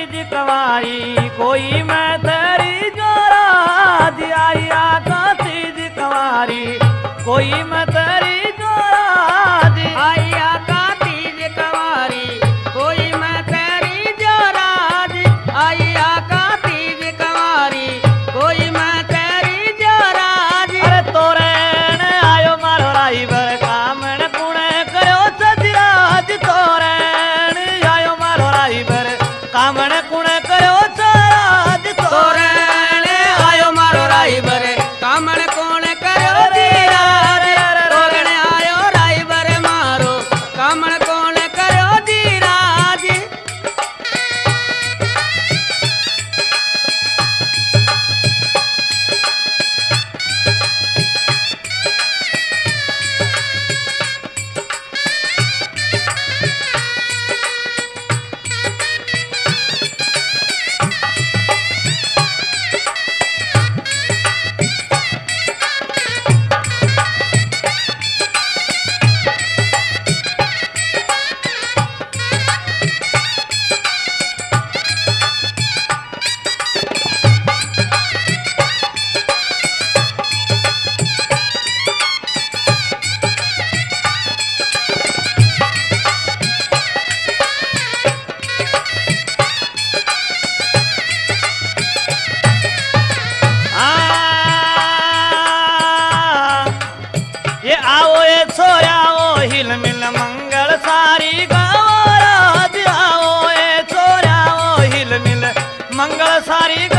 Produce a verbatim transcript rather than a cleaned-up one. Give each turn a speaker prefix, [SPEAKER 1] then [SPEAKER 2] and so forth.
[SPEAKER 1] तीज कवारी कोई मैं तेरी जोरा दी आई आका तीज कवारी कोई मैं तेरी जोरा दी
[SPEAKER 2] आई आका तीज कवारी कोई मैं तेरी जोरा दी आई आका तीज कवारी कोई मैं तेरी जोरा दी।
[SPEAKER 1] अरे तोरे ने आयो मारो राई बर कामण कुणे करो सजराज तोरे ने आयो मारो राई बर कामण कुणे करो सजराज
[SPEAKER 2] तोरे ने आयो मारो राई बर कामण कोण करो धीराज तोरे ने आयो राई बर मारो कामण कोण करो धीराज।
[SPEAKER 1] ये आओ ये छोरा ओ हिल मिल मंगल सारी गाओ राज आओ ये छोरा ओ हिल मिल मंगल सारी